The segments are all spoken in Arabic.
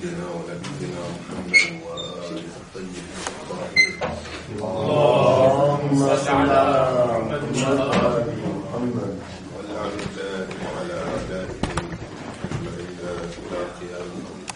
سيدنا ونبينا محمد وآله الطيبين الطاهرين. اللهم صل على محمد والعن الله وعلى أعدائهم أجمعين إلى قيام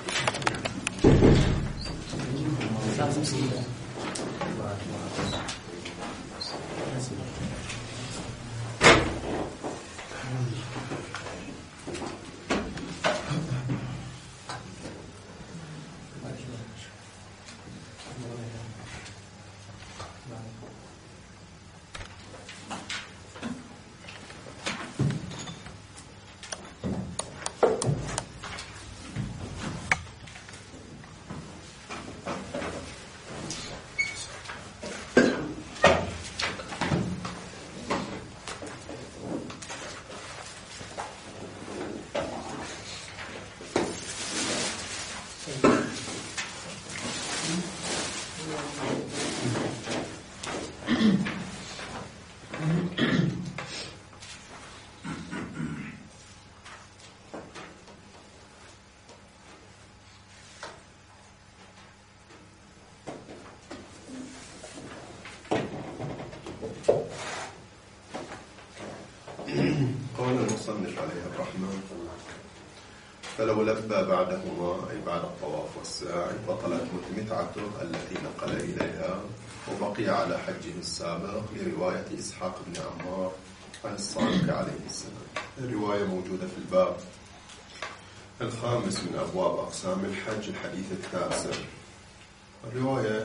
قال المصنف عليه الرحمة: فلو لبى بعدهما أي بعد الطواف والسعي بطلت متعته التي نقل إليها وبقي على حجه السابق لرواية إسحاق بن عمار عن الصادق عليه السلام. الرواية موجودة في الباب الخامس من أبواب أقسام الحج الحديث التاسع. الرواية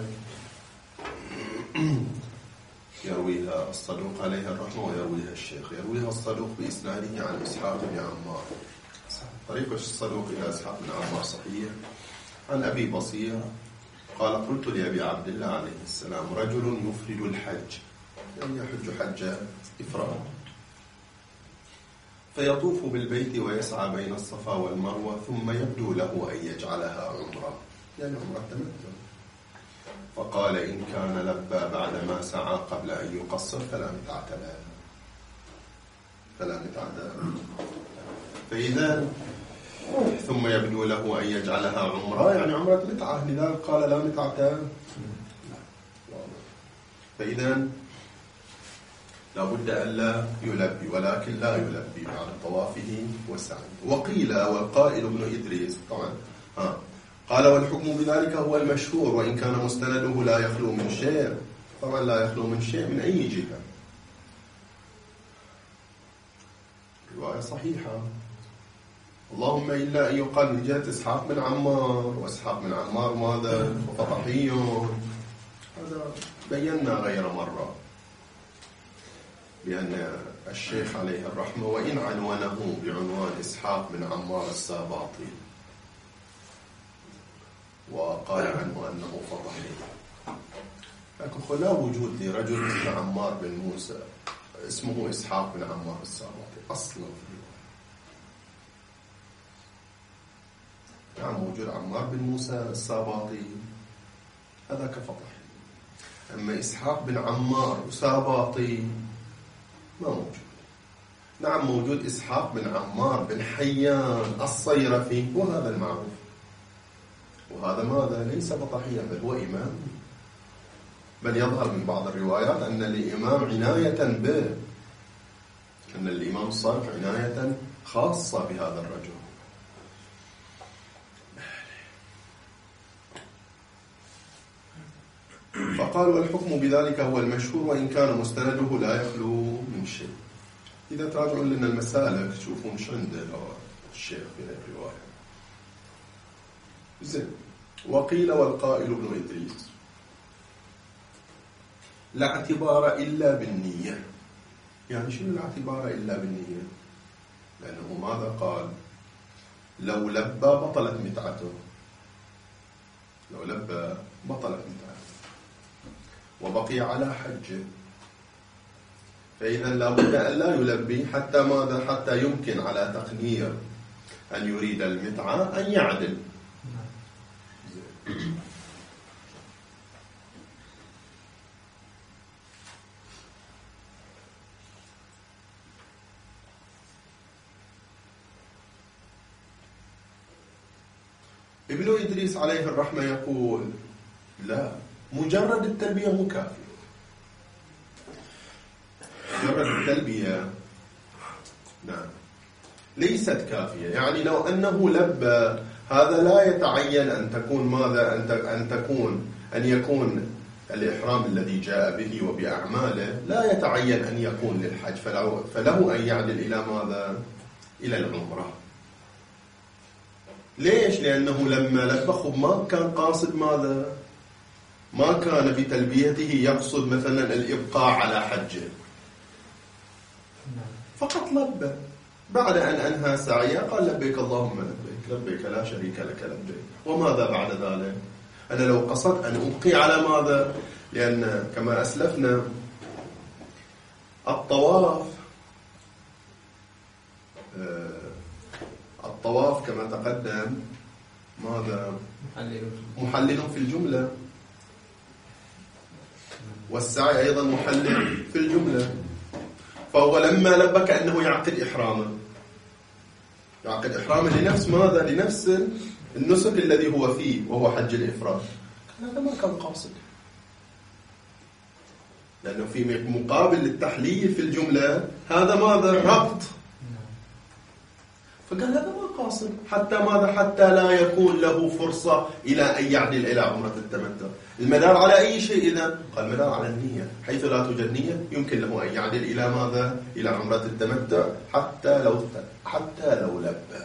يرويها الصدوق عليه الرحمة ويرويها الشيخ. يرويها الصدوق بإسناده عن إسحاق بن عمار. طريق الصدوق إلى إسحاق بن عمار صحيح. عن أبي بصير قال: قلت لأبي عبد الله عليه السلام: رجل يفرد الحج، يعني يحج حج إفراد، فيطوف بالبيت ويسعى بين الصفا والمروة، ثم يبدو له أن يجعلها عمرة، يعني عمرة تمتع. فقال: إن كان لبى بعدما سعى قبل أن يقصر فلا متعة له. فإذا ثم يبدو له أن يجعلها عمرة، يعني عمرة متعة، لذلك قال لا متعة. فإذا لا بد أن لا يلبي، ولكن لا يلبي بعد طوافه وسعيه. وقيل والقائل ابن إدريس طبعا قال: والحكم بذلك هو المشهور، وإن كان مستنده لا يخلو من شيء. طبعا لا يخلو من شيء من أي جهة. رواية صحيحة، اللهم إلا أن يقال من جهة إسحاق بن عمار، وإسحاق بن عمار ماذا؟ فطحي. هذا بينا غير مرة بأن الشيخ عليه الرحمة وإن عنوانه بعنوان إسحاق بن عمار الساباطي وقال عنه أنه فطحي، لكن لا وجود لرجل اسمه عمار بن موسى اسمه إسحاق بن عمار الساباطي أصلا. نعم موجود عمار بن موسى الساباطي، هذا كفطحي. أما إسحاق بن عمار وساباطي ما موجود. نعم موجود إسحاق بن عمار بن حيان الصيرفي، وهذا المعروف، وهذا ماذا؟ ليس فطحيا بل هو إمام. بل يظهر من بعض الروايات أن الإمام عناية به، أن الإمام الصالح عناية خاصة بهذا الرجل. فقال: والحكم بذلك هو المشهور، وإن كان مستنده لا يخلو من شيء. إذا تراجعون لنا المسالك تشوفون شو عنده الشيخ في الرواية. زين. وقيل والقائل ابن إدريس: لا اعتبار إلا بالنية. يعني شنو لا اعتبار إلا بالنية؟ لأنه ماذا قال؟ لو لبى بطلت متعته، لو لبى بطلت متعته وبقي على حجه. فإذا لا بد أن لا يلبي حتى ماذا؟ حتى يمكن على تقدير أن يريد المتعة أن يعدل. ابن إدريس عليه الرحمة يقول لا، مجرد التلبية مو كافية. مجرد التلبية نعم ليست كافية. يعني لو أنه لبى هذا لا يتعين أن تكون ماذا أن يكون الإحرام الذي جاء به وبأعماله لا يتعين أن يكون للحج، فله أن يعدل إلى ماذا؟ إلى العمرة. ليش؟ لأنه لما لبى ما كان قاصد ماذا؟ ما كان بتلبيته يقصد مثلا الإبقاء على حجه، فقط لبى. بعد أن أنهى سعيه قال لبيك اللهم لبيك، لبيك لا شريك لك لبيك. وماذا بعد ذلك؟ أنا لو قصدت أن أبقي على ماذا؟ لأن كما أسلفنا الطواف كما تقدم ماذا؟ محلل في الجملة، والسعي أيضا محلل في الجملة. فهو لما لبى كأنه يعقد إحرامه لنفس ماذا؟ لنفس النسك الذي هو فيه وهو حج الإفراد. هذا ما كان قاصد، لأنه في مقابل للتحليل في الجملة هذا ماذا؟ ربط. فقال هذا ما قاصد، حتى ماذا؟ حتى لا يكون له فرصة إلى أن يعدل إلى عمرة التمتع. المدار على أي شيء إذا؟ قال المدار على النية، حيث لا توجد نية يمكن له أن يعدل إلى ماذا؟ إلى عمرة التمتع حتى لو لبى.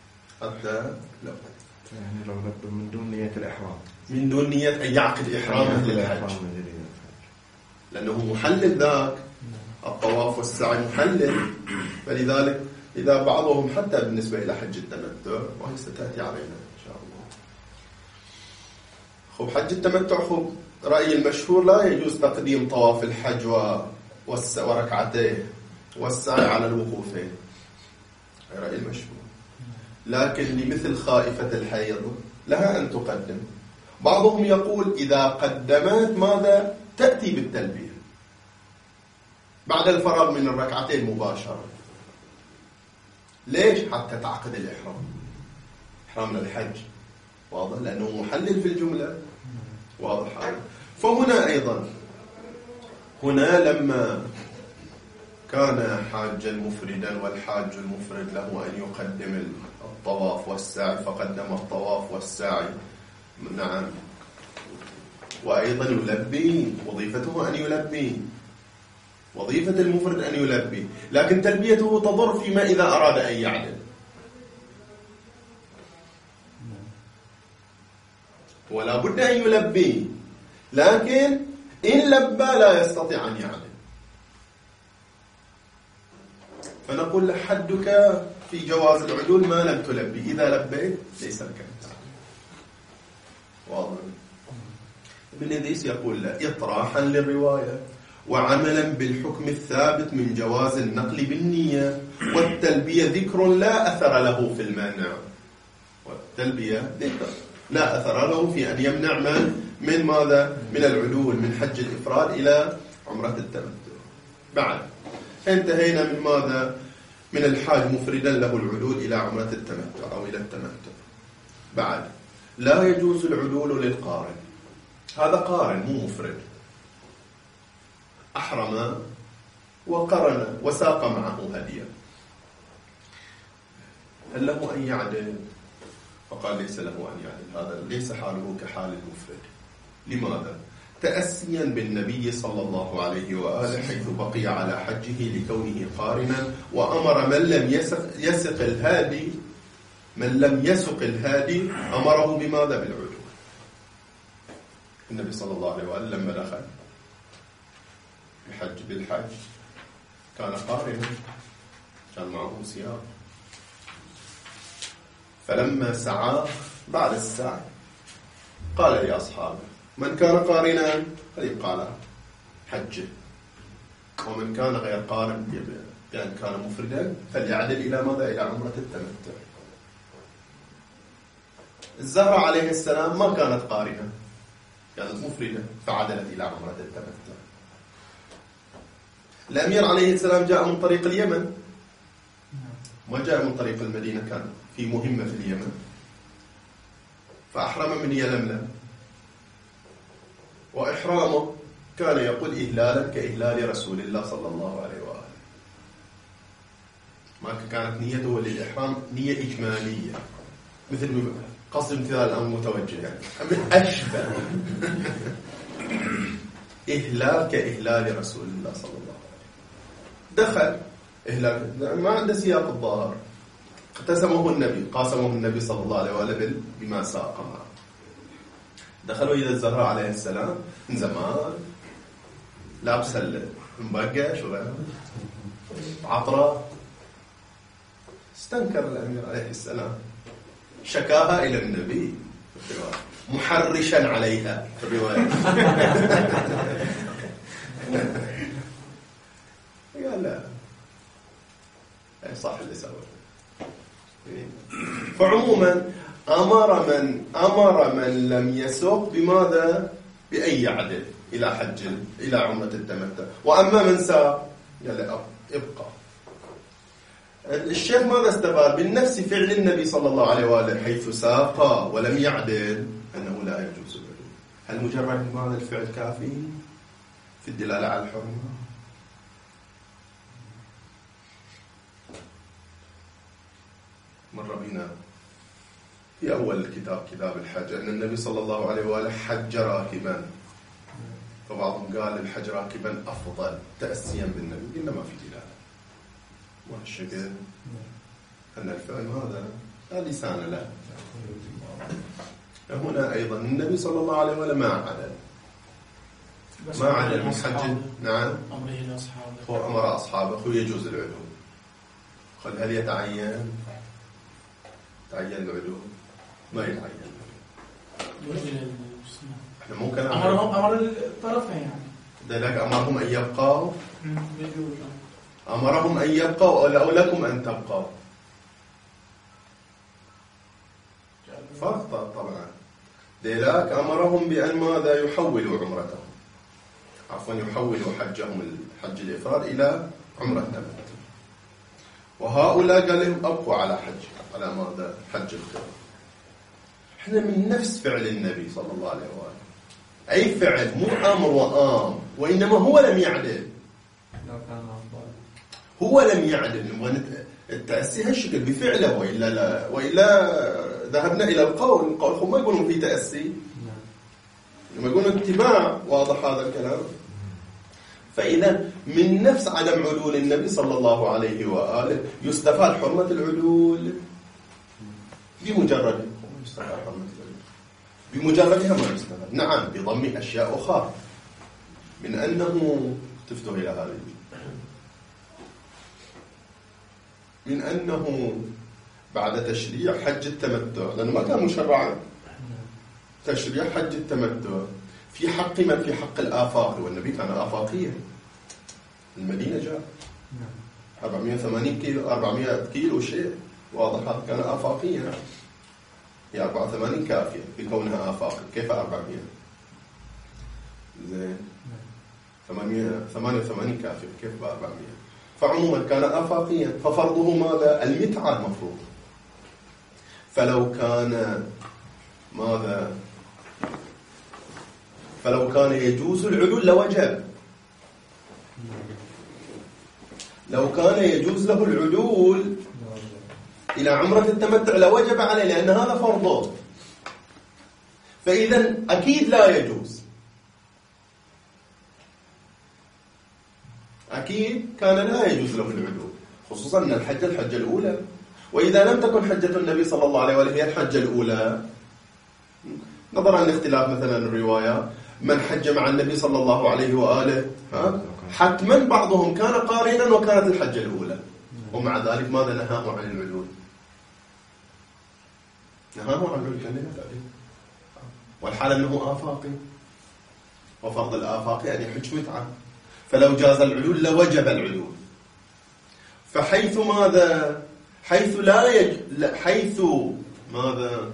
يعني لو لبى من دون نية الإحرام، من دون نية أن يعقد إحرامه للحج، لأنه محلل ذاك الطواف والسعي محلل. فلذلك إذا بعضهم حتى بالنسبة إلى حج التمتع، وهي ستأتي علينا إن شاء الله. حج التمتع رأيي المشهور لا يجوز تقديم طواف الحج وركعتيه والسعي على الوقوفين، رأيي المشهور. لكن لمثل خائفة الحيض لها أن تقدم. بعضهم يقول إذا قدمت ماذا؟ تأتي بالتلبية بعد الفراغ من الركعتين مباشرة. ليش؟ حتى تعقد الإحرام، إحرام الحج، واضح؟ لأنه محلل في الجملة، واضح هذا. فهنا أيضا لما كان حاجا مفردا والحاج المفرد له أن يقدم الطواف والسعي فقدم الطواف والسعي، نعم، وأيضا يلبي، وظيفته أن يلبي، وظيفة المفرد أن يلبي، لكن تلبيته تضر فيما إذا أراد أن يعدل. ولا بد أن يلبي، لكن إن لبى لا يستطيع أن يعدل. فنقول حدك في جواز العدول ما لم تلبي، إذا لبيت ليس لك أن تعدل. واضح؟ ابن إدريس يقول لا، إطراحا للرواية وعملا بالحكم الثابت من جواز النقل بالنية، والتلبية ذكر لا أثر له في المانع. والتلبية ذكر لا أثر له في أن يمنع من ماذا؟ من العدول من حج الإفراد إلى عمرة التمتع. بعد انتهينا من ماذا؟ من الحاج مفردا له العدول إلى عمرة التمتع أو إلى التمتع. بعد لا يجوز العدول للقارن. هذا قارن مو مفرد، أحرم وقرن وساق معه هديا، هل له أن يعدل؟ فقال ليس له أن يعدل، هذا ليس حاله كحال المفرد. لماذا؟ تأسيا بالنبي صلى الله عليه وآله حيث بقي على حجه لكونه قارنا، وأمر من لم يسق الهادي أمره بماذا؟ بالعدول. النبي صلى الله عليه وآله لما دخل بالحج كان قارنا، كان معه سياق، فلما سعى بعد السعي قال لأصحابه من كان قارنا فليبقى على حجه، ومن كان غير قارن يعني كان مفردا فليعدل إلى ماذا؟ إلى عمرة التمتع. الزهرة عليه السلام ما كانت قارنة، كانت مفردة فعدلت إلى عمرة التمتع. الأمير عليه السلام جاء من طريق اليمن، ما جاء من طريق المدينة، كان في مهمة في اليمن، فأحرم من يلملم، وإحرامه كان يقول إهلالا كإهلال رسول الله صلى الله عليه وآله. ما كانت نيته للإحرام نية إجمالية، مثل قصد امتثال الأمر متوجه، يعني أشبه إهلال كإهلال رسول الله صلى الله عليه وسلم. دخل إهلال ما عنده سياق الظاهر، قاسمه النبي صلى الله عليه وآله بما ساق معه. دخلوا إلى الزهراء عليه السلام من زمان، لابس المبقش وغيره، عطرة. استنكر الأمير عليه السلام، شكاها إلى النبي محرشا عليها في الرواية. قال لا، صح اللي سوى. فعموما أمر من لم يسوق بماذا؟ بأي عدل إلى عمرة التمتع. وأما من ساق قال ابقى. الشيخ ماذا استفاد؟ بالنفس فعل النبي صلى الله عليه وآله حيث ساق ولم يعدل أنه لا يجوز العدول. هل مجرد هذا الفعل كافي في الدلالة على الحرمة؟ مر بنا في أول الكتاب كتاب الحج أن النبي صلى الله عليه وآله حج راكبا، فبعضهم قال الحج راكبا أفضل تأسيا بالنبي. قلنا ما في دلالة، والشكل أن الفعل هذا لا لسان له. هنا أيضا النبي صلى الله عليه وآله ما عدل من حج. نعم، هو أمر أصحابه يجوز العدول. قال هل يتعين العدول؟ ما يتعين. احنا ممكن أمر الطرفين يعني. ذلك أمرهم أن يبقوا، أمرهم أن يبقوا أو لكم أن تبقوا. فرق طبعا. ذلك أمرهم بأن ماذا؟ يحولوا عمرتهم، يحولوا حجهم الحج الإفراد إلى عمرة التمتع. وهؤلاء قال لهم أبقوا على ماذا؟ حج القران. احنا من نفس فعل النبي صلى الله عليه وآله، أي فعل مو أمر وآم، وإنما هو لم يعدل. هو لم يعدل. التأسي هالشكل بفعله، وإلا ذهبنا إلى القول هم ما يقولون في تأسي، لما يقولون اتباع. واضح هذا الكلام؟ فإذا من نفس عدم عدول النبي صلى الله عليه وآله يستفاد حرمة العدول بمجردها ما يستفاد. نعم، بضم أشياء أخرى، من أنه تفتح إلى هذه، من أنه بعد تشريع حج التمتع، لأنه ما كان مشرعا، تشريع حج التمتع في حق من؟ في حق الآفاق، والنبي كان آفاقيا. المدينة جاء 480 كيلو 400 كيلو شيء، واضح هذا كان آفاقيا. هي 84 كافية بكونها آفاق، كيف 400؟ زين 88 كافية، كيف ب 400؟ فعموما كان آفاقيا، ففرضه ماذا؟ المتعة المفروض. فلو كان ماذا؟ فلو كان يجوز العدول لوجب. لو كان يجوز له العدول إلى عمرة التمتع لوجب عليه، لأن هذا فرضه. فإذا أكيد لا يجوز، أكيد كان لا يجوز له العدول، خصوصا أن الحجة الأولى. وإذا لم تكن حجة النبي صلى الله عليه وآله هي الحجة الأولى، نظرا لاختلاف مثلا الروايات، من حج مع النبي صلى الله عليه وآله حتما بعضهم كان قارنا وكانت الحجة الأولى، ومع ذلك ماذا؟ نهاه عن العدول. نهاه عن العدول، والحال أنه آفاقي، وفرض الآفاقي أن يحج متعة. فلو جاز العدول لوجب العدول. فحيث ماذا؟ حيث حيث ماذا؟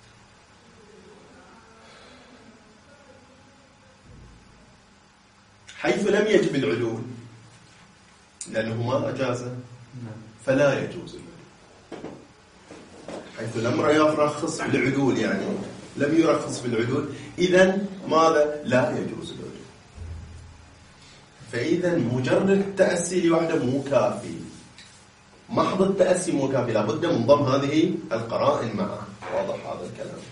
حيث لم يجب العدول، لأنه ما أجازه، فلا يجوز العدول. حيث لم يرخص بالعدول، يعني لم يرخص في العدول، إذن ماذا؟ لا يجوز العدول. فإذا مجرد التأسي لوحده مو كافي، محض التأسي مو كافي، لابد من ضم هذه القرائن معه. واضح هذا الكلام؟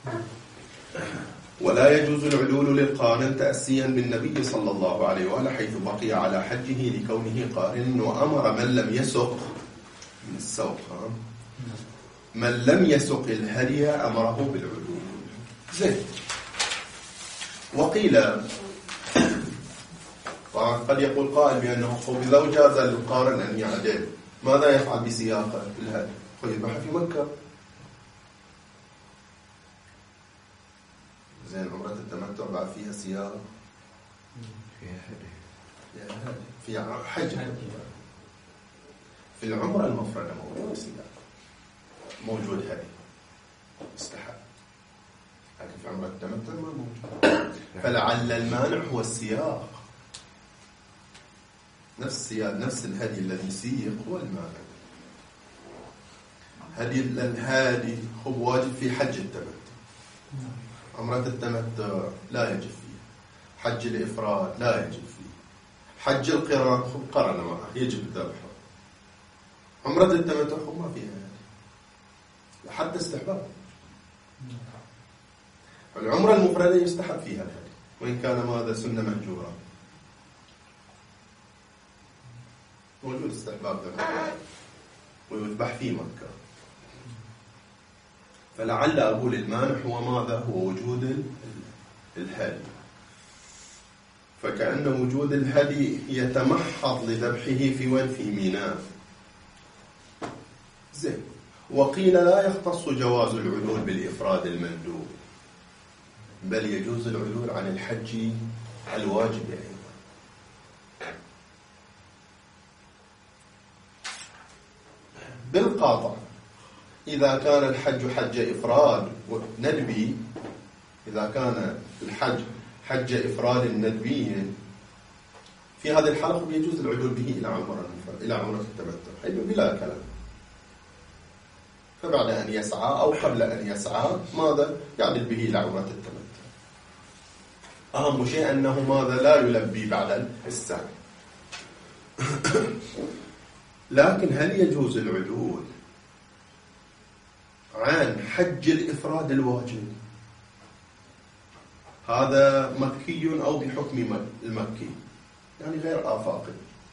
ولا يجوز العدول للقارن تأسيا بالنبي صلى الله عليه وآله حيث بقي على حجه لكونه قارن، وأمر من لم يسق من السوق، من لم يسق الهدي أمره بالعدول. زين. وقيل قد يقول قائل بأنه إذا جاز للقارن أن يعدل ماذا يفعل بسياقه الهدي؟ فيذبح في مكة. زين، عمرة التمتع بعد فيها سياق، فيها حج. في العمرة المفردة موجود سياق، موجود هدي استحب، لكن في عمرة التمتع ما موجود. فلعل المانع هو السياق، نفس السياق، نفس الهدي الذي سيق هو المانع. هدي الهادي هو واجب في حج التمتع، عمرة التمتع لا يجب فيه، حج الإفراد لا يجب فيه، حج القران قرن معه يجب الذبح، عمرة التمتع ما فيها هدي حتى استحباب. العمرة المفردة يستحب فيها الهدي وإن كان ماذا سنة مهجورة، موجود استحباب ذبح ويذبح في مكة. فلعل أقول المانع هو ماذا؟ هو وجود الهدي، فكأن وجود الهدي يتمحض لذبحه في وين؟ في ميناء. زين. وقيل لا يختص جواز العدول بالإفراد المندوب، بل يجوز العدول عن الحج الواجب أيضا. بالقاطع إذا كان الحج حج إفراد ندبي، إذا كان الحج حج إفراد ندبي في هذه الحالة يجوز العدول به إلى عمرة التمتع بلا كلام. فبعد أن يسعى أو قبل أن يسعى ماذا؟ يعدل به إلى عمرة التمتع. أهم شيء أنه ماذا؟ لا يلبي بعد السعي. لكن هل يجوز العدول عن حج الإفراد الواجب؟ هذا مكي أو بحكم المكي، يعني غير آفاقي،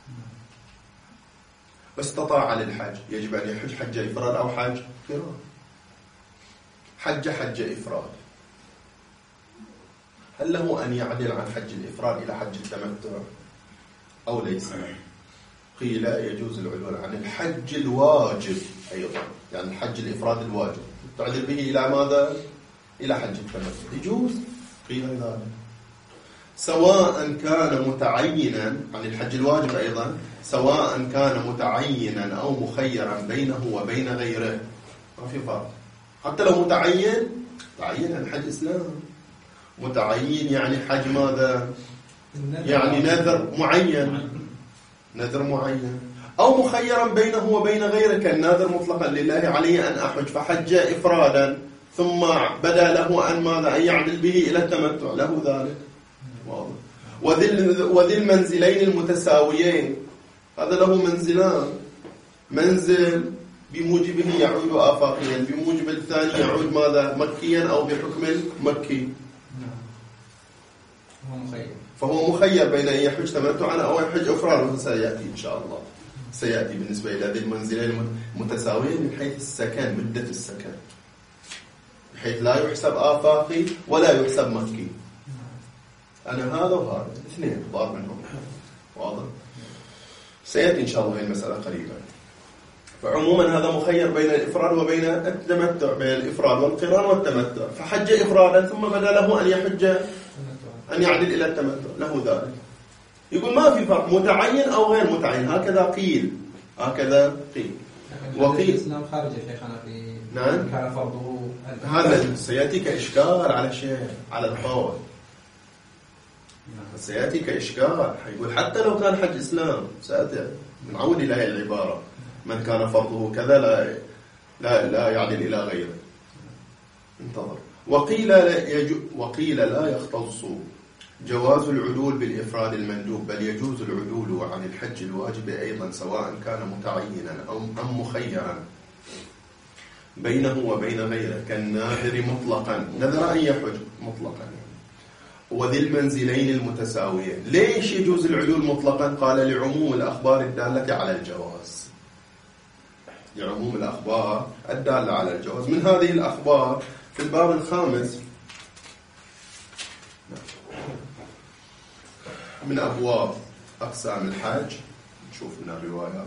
بس استطاع للحج، يجب أن يحج حج إفراد أو حج قران. حج إفراد، هل له أن يعدل عن حج الإفراد إلى حج التمتع أو ليس؟ قيل يجوز العدول عن الحج الواجب أيضا، يعني الحج الإفراد الواجب تعدل به إلى ماذا؟ إلى حج التمتع. يجوز قيل ذلك، سواء كان متعينا عن الحج الواجب أيضا، سواء كان متعينا أو مخيرا بينه وبين غيره، ما في فرق. حتى لو متعين عن حج إسلام، متعين يعني حج ماذا؟ يعني نذر معين، أو مخيرا بينه وبين غيره كالناذر مطلقا لله عليه أن أحج فحج إفرادا ثم بدا له أن ماذا؟ أن يعدل به إلى التمتع، له ذلك. واضح. وذي المنزلين المتساويين، هذا له منزلان، منزل بموجبه يعود آفاقيا، بموجب الثاني يعود ماذا؟ مكيا أو بحكم المكي. فهو مخير بين أن يحج تمتعا أو يحج إفرادا، سيأتي إن شاء الله، سيأتي بالنسبة إلى ذي المنزلين المتساويين من حيث السكن، مدة السكن، بحيث لا يحسب آفاقي ولا يحسب مكي. أنا هذا وهذا الاثنين ضار منهم، واضح؟ سيأتي إن شاء الله هذه المسألة قريبا. فعموما هذا مخير بين الإفراد وبين التمتع، بين الإفراد والقران والتمتع، فحج إفرادا ثم بدا له أن يحج أن يعدل إلى التمتع، له ذلك. يقول ما في فرق متعين أو غير متعين، هكذا قيل. وقيل الإسلام خارج يا شيخنا في نعم كان فرضه هذا سيأتيك إشكال على شيء على القول، سيأتيك إشكال. يقول حتى لو كان حج إسلام، سأتي بنعود إلى هذه العبارة، من كان فرضه كذا لا يعدل إلى غيره. انتظر. وقيل لا يختص جواز العدول بالإفراد المندوب، بل يجوز العدول عن الحج الواجب أيضا سواء كان متعينا أم مخيرا بينه وبين غيره، كالناذر مطلقا، نذر أن يحج مطلقا، وذي المنزلين المتساويين. ليش يجوز العدول مطلقا؟ قال لعموم الأخبار الدالة على الجواز، لعموم الأخبار الدالة على الجواز. من هذه الأخبار في الباب الخامس من أبواب أقسام الحج، نشوف من الروايات.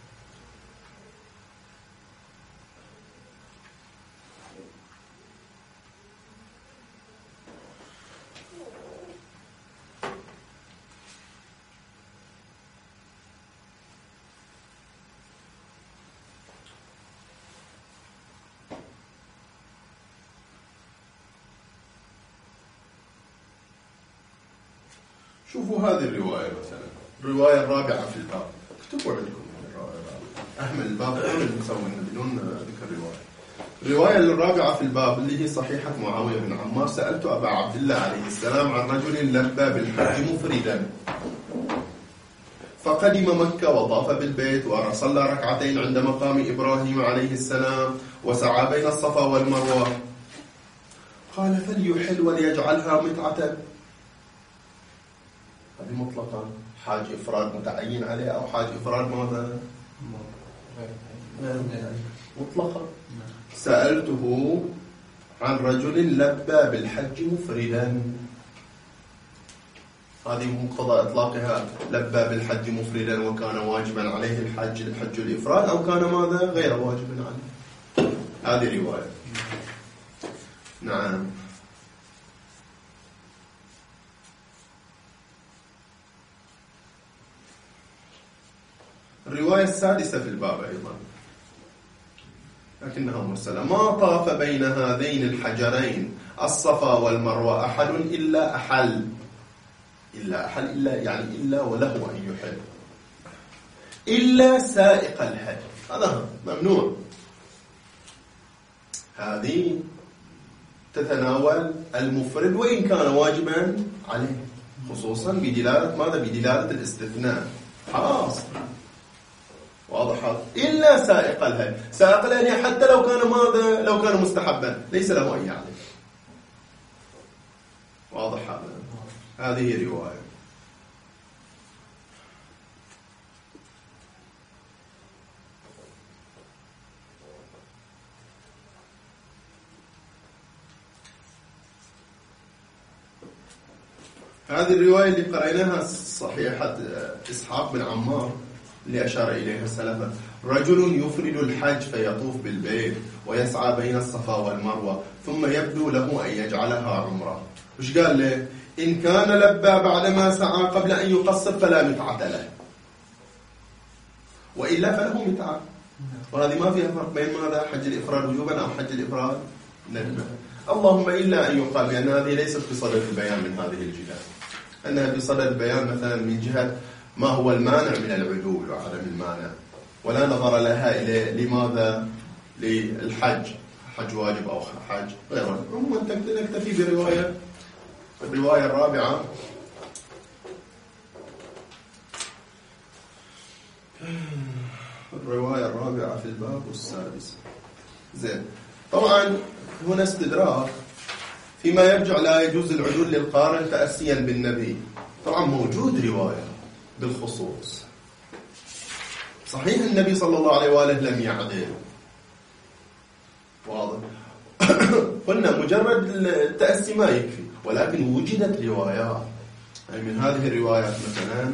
شوفوا هذه الرواية مثلا، الرواية الرابعة في الباب، اكتبوا عندكم الرواية الرابعة، أهمل الباب أهمل مسوينا بدون ذكر الرواية. الرواية الرابعة في الباب اللي هي صحيحة معاوية بن عمار: سألت أبا عبد الله عليه السلام عن رجل لبى بالحج مفردا فقدم مكة وطاف بالبيت وصلى ركعتين عند مقام إبراهيم عليه السلام وسعى بين الصفا والمروة، قال فليحل وليجعلها متعة. هذه مطلقا حاج إفراد متعين عليه أو حاج إفراد ماذا؟ مطلقا. سألته عن رجل لبى بالحج مفردا، هذه مقتضى إطلاقها، لبى بالحج مفردا وكان واجبا عليه الحج الإفراد أو كان ماذا؟ غير واجب عليه. هذه رواية. نعم. الرواية السادسة في الباب أيضا لكنها مرسلة: ما طاف بين هذين الحجرين الصفا والمروة أحد إلا أحل، يعني إلا وله أن يحل، إلا سائق الحج، هذا ممنوع. هذه تتناول المفرد وإن كان واجبا عليه، خصوصا بدلالة ماذا؟ بدلالة الاستثناء، خلاص واضح هذا. إلا سائق الهدي، سائق الهدي حتى لو كان ماذا؟ لو كان مستحبا ليس له أن يعلم، واضح هذا. هذه رواية. هذه الرواية اللي قرأناها صحيحة إسحاق بن عمار اللي أشار إليها سلفا: رجل يفرد الحج فيطوف بالبيت ويسعى بين الصفا والمروة ثم يبدو له أن يجعلها عمرة. وش قال له؟ إن كان لبى بعدما سعى قبل أن يقصر فلا متعة له، وإلا فله متعة. وهذه ما فيها فرق بين ماذا؟ حج الإفراد وجوبا أو حج الإفراد ندبا. اللهم إلا أن يقال بأن هذه ليست بصدد البيان من هذه الجهة، أنها بصدد البيان مثلا من جهة ما هو المانع من العدول وعدم المانع، ولا نظر لها إلى لماذا للحج حج واجب أو حج غير واجب. عموما نكتفي برواية الرواية الرابعة. الرواية الرابعة في الباب السادس. زين، طبعا هنا استدراك فيما يرجع لا يجوز العدول للقارن تأسيا بالنبي. طبعا موجود رواية بالخصوص، صحيح النبي صلى الله عليه وآله لم يعدل، واضح. قلنا مجرد التأسي ما يكفي، ولكن وجدت روايات. أي من هذه الروايات مثلا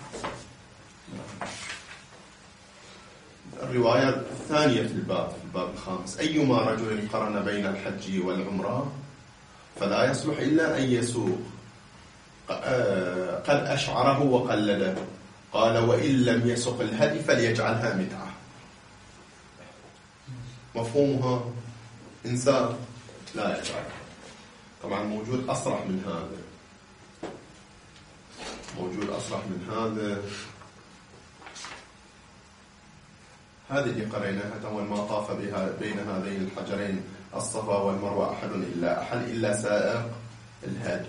الرواية الثانية في الباب الخامس: أيما رجل قرن بين الحج والعمرة فلا يصلح إلا أن يسوق قد أشعره وقلده، قال وإن لم يسق الهدي فليجعلها متعة. مفهومها إنسان لا يجعل. طبعا موجود أصرح من هذا، هذه اللي قريناها. أول ما طاف بها بين هذين الحجرين الصفا والمروة أحد إلا سائق الهادي.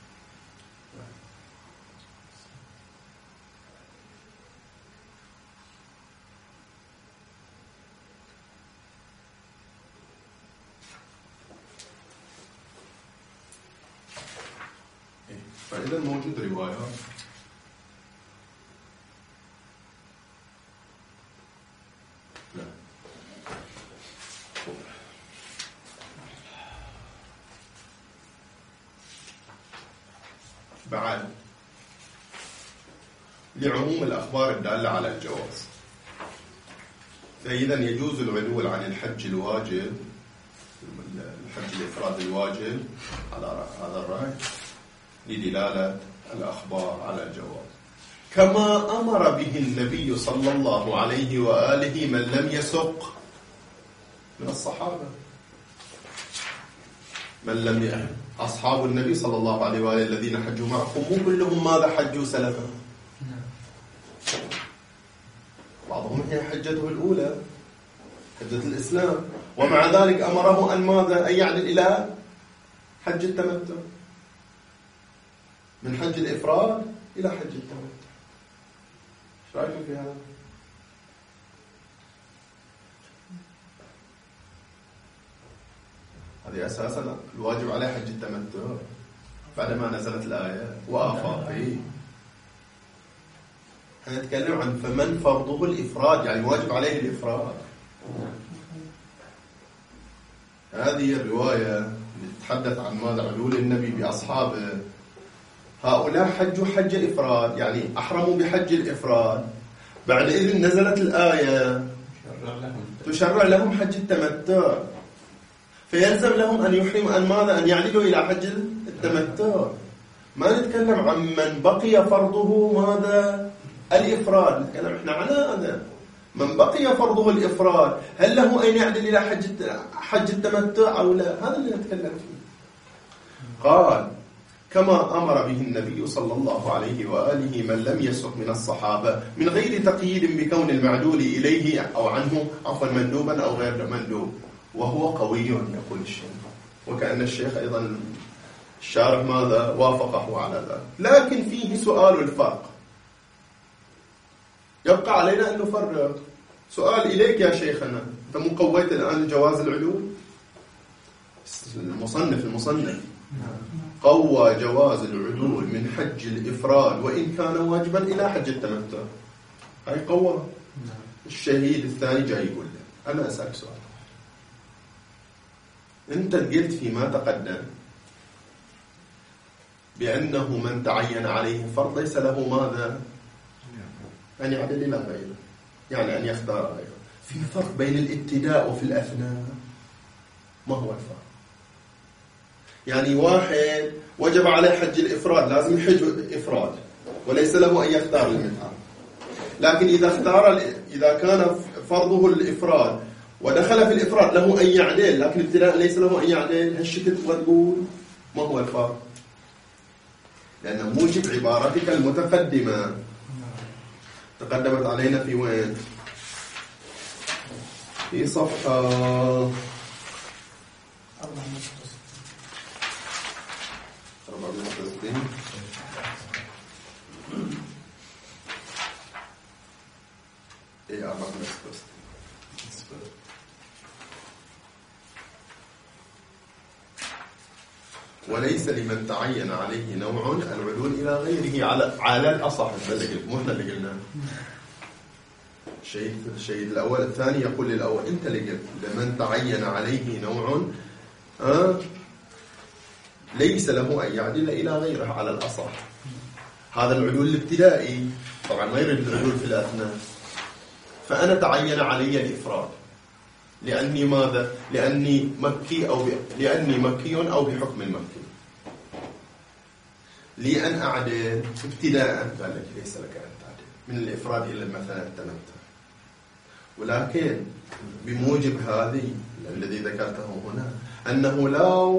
فإذا موجود روايات لا. بعد لعموم الأخبار الدالة على الجواز، فإذا يجوز العدول عن الحج الواجب، الحج الإفراد الواجب على هذا الرأي لدلالة الأخبار على الجواز، كما أمر به النبي صلى الله عليه وآله من لم يسق من الصحابة. من لم أصحاب النبي صلى الله عليه وآله الذين حجوا معكم مو كلهم ماذا حجوا سلفا، بعضهم هي حجته الأولى حجة الإسلام، ومع ذلك أمره أن ماذا؟ أن يعدل إلى حج التمتع، من حج الإفراد إلى حج التمتع. ايش رأيكم في هذا؟ هذه أساسا الواجب عليه حج التمتع بعدما نزلت الآية وآفاقه. نتكلم عن فمن فرضه الإفراد، يعني الواجب عليه الإفراد. هذه الرواية اللي تتحدث عن ماذا؟ عدول النبي بأصحابه، هؤلاء حجوا حج الإفراد، يعني أحرموا بحج الإفراد، بعد إذن نزلت الآية تشرع لهم حج التمتع، فيلزم لهم أن يحرموا أن ماذا؟ أن يعدلوا إلى حج التمتع. ما نتكلم عن من بقي فرضه ماذا؟ الإفراد، نتكلم إحنا على هذا. من بقي فرضه الإفراد هل له أن يعدل إلى حج التمتع أو لا؟ هذا اللي نتكلم فيه. قال كما أمر به النبي صلى الله عليه وآله من لم يسق من الصحابة، من غير تقييد بكون المعدول إليه أو عنه عفوا مندوبا أو غير مندوب، وهو قوي يقول الشيخ، وكأن الشيخ أيضا الشارح ماذا؟ وافقه على ذلك. لكن فيه سؤال الفرق، يبقى علينا أن نفرق. سؤال إليك يا شيخنا، أنت مو قويت الآن جواز العدول؟ المصنف قوى جواز العدول من حج الإفراد وإن كان واجبا إلى حج التمتع، هاي قوى. الشهيد الثاني جاي يقول له أنا أسألك سؤال، أنت قلت فيما تقدم بأنه من تعين عليه فرض ليس له ماذا؟ أن يعدل إلى غيره، يعني أن يختار غيره. في فرق بين الابتداء وفي الأثناء، ما هو الفرق؟ يعني واحد وجب عليه حج الإفراد، لازم يحج إفراد وليس له أن يختار المتعة، لكن إذا كان فرضه الإفراد ودخل في الإفراد له أن يعدل، لكن الابتداء ليس له أن يعدل، هالشكل تبغى تقول ما هو الفرق؟ لأن موجب عبارتك المتقدمة تقدمت علينا في وين؟ في صفحة 464. إيه 464. وليس لمن تعين عليه نوع العدول إلى غيره على الأصح. مو احنا اللي قلنا. الشهيد الأول الثاني يقول للأول أنت اللي قلت لمن تعين عليه نوع ليس له أن يعدل إلى غيره على الأصح. هذا العدول الابتدائي، طبعا ما يريد العدول في الأثناء. فأنا تعين علي الإفراد لأني ماذا؟ لأني مكي أو بحكم المكي. لي أن أعدل ابتداء، قال لك ليس لك أن تعدل من الإفراد إلى مثلا التمتع، ولكن بموجب هذه الذي ذكرته هنا أنه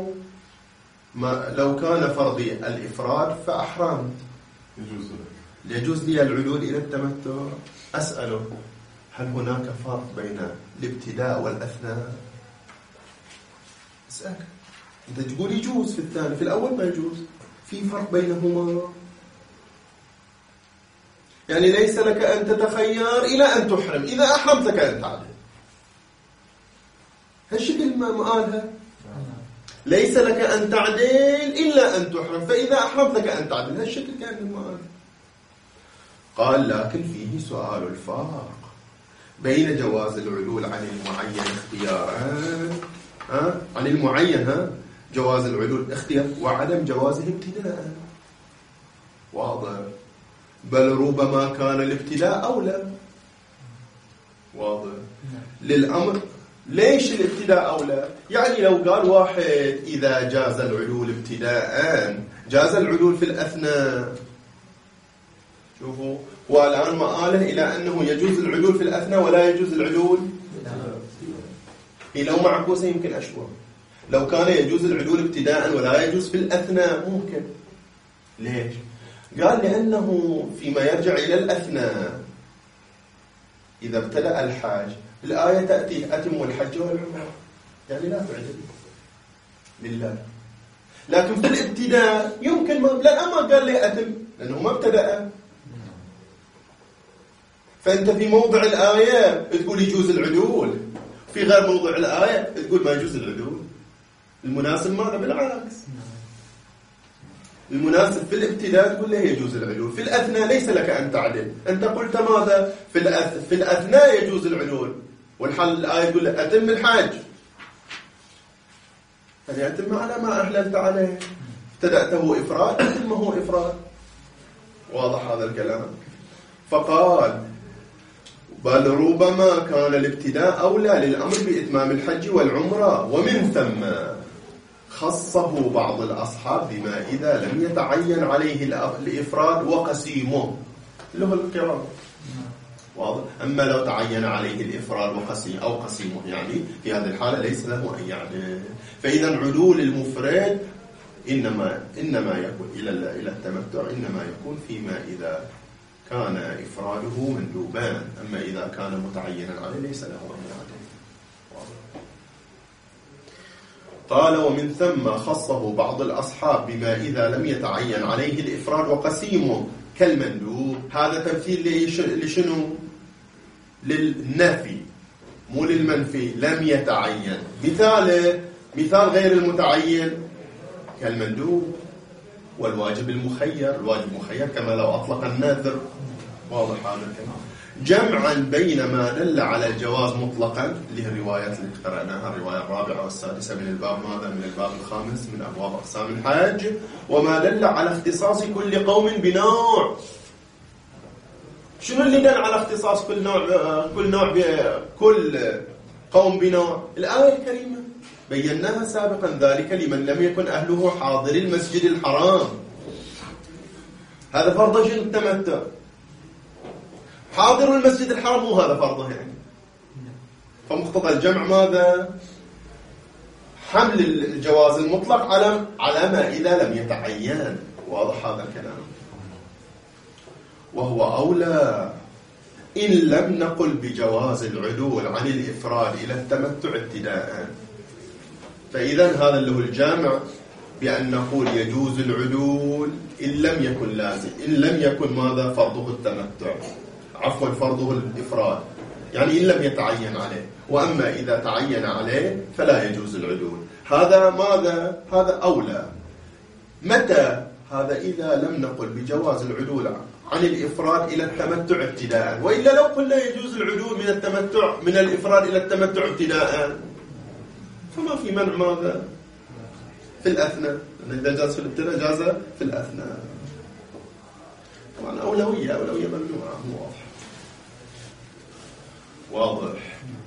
لو كان فرضي الإفراد فأحرمت يجوز لي العدول إلى التمتع. أسأله هل هناك فرق بين الابتداء والأثناء؟ اسألك أنت تقول يجوز في الثاني، في الأول ما يجوز، في فرق بينهما. يعني ليس لك أن تتخير إلى أن تحرم، إذا أحرمت لك أن تعدل. هالشكل ما قالها ليس لك أن تعدل إلا أن تحرم، فإذا أحرمت لك أن تعدل. هالشكل كان المقال. قال لكن فيه سؤال الفارق بين جواز العدول عن المعين اختيارا، عن المعين جواز العدول اختيار، وعدم جوازه ابتداء. واضح؟ بل ربما كان الابتداء أولى. واضح؟ للأمر ليش الابتداء أولى؟ يعني لو قال واحد إذا جاز العدول ابتداء جاز العدول في الأثناء. شوفوا، والآن مآله إلى أنه يجوز العدول في الأثناء ولا يجوز العدول. لو معكوسة يمكن أشبه. لو كان يجوز العدول ابتداء ولا يجوز في الأثناء ممكن. ليش؟ قال لأنه فيما يرجع إلى الأثناء إذا ابتدأ الحاج الآية تأتي أتم الحج والعمرة، يعني لا تعدل لله. لكن في الابتداء يمكن ما قال لي أتم لأنه ما ابتدأ. فأنت في موضع الآية تقول يجوز العدول، في غير موضع الآية تقول ما يجوز العدول. المناسب ماذا؟ بالعكس، المناسب في الابتداء تقول له يجوز العدول، في الأثناء ليس لك أن تعدل. أنت قلت ماذا؟ في الأثناء يجوز العدول، والحل الآية تقول له أتم الحج، يعني أتم على ما أهللت عليه. ابتدأته إفراد أتمه إفراد. واضح هذا الكلام؟ فقال بل ربما كان الابتداء أولى للأمر بإتمام الحج والعمرة، ومن ثم خصه بعض الأصحاب بما إذا لم يتعين عليه الإفراد وقسيمه اللي هو القران. واضح؟ أما لو تعين عليه الإفراد وقسيم أو قسيمه، يعني في هذه الحالة ليس له أن يعدل. فإذا عدول المفرد إنما يكون إلى التمتع إنما يكون فيما إذا كان إفراده مندوبان، أما إذا كان متعينا عليه ليس له أن يعدل. قال ومن ثم خصه بعض الأصحاب بما إذا لم يتعين عليه الإفراد وقسيمه كالمندوب. هذا تمثيل لشنو؟ للنفي مو للمنفي. لم يتعين مثال غير المتعين كالمندوب. والواجب المخير، الواجب مخير كما لو أطلق النذر. واضح هذا الكلام؟ جمعا بين ما دل على الجواز مطلقا اللي هي الروايات اللي قرأناها، الرواية الرابعة والسادسة من الباب ماذا؟ من الباب الخامس من أبواب أقسام الحج، وما دل على اختصاص كل قوم بنوع. شنو اللي دل على اختصاص كل نوع كل قوم بنوع؟ الآية الكريمة بيناها سابقا، ذلك لمن لم يكن أهله حاضر المسجد الحرام. هذا فرض شنو؟ التمتع. حاضر المسجد الحرام مو هذا فرضه يعني. فمقتضى الجمع ماذا؟ حمل الجواز المطلق على ما إذا لم يتعين. واضح هذا الكلام؟ وهو أولى إن لم نقل بجواز العدول عن الإفراد إلى التمتع ابتداء. فإذا هذا اللي هو الجامع بأن نقول يجوز العدول إن لم يكن لازم، إن لم يكن ماذا؟ فرضه التمتع، عفوا فرضه الإفراد، يعني إن لم يتعين عليه. وأما إذا تعين عليه فلا يجوز العدول. هذا ماذا؟ هذا أولى. متى؟ هذا إذا لم نقل بجواز العدول عن الإفراد إلى التمتع ابتداء. وإلا لو قلنا يجوز العدول من الإفراد إلى التمتع ابتداء فما في منع ماذا؟ في الأثناء. إذا جاز في الابتداء جاز في الأثناء. طبعا أولوية ممنوعة. واضح.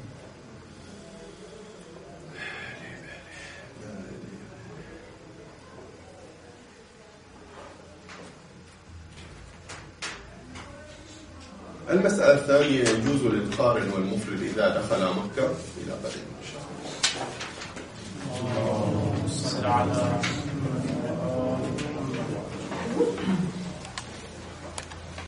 المسألة الثانية يجوز للقارن والمفرد إذا دخل مكة إلى قدم إن شاء الله.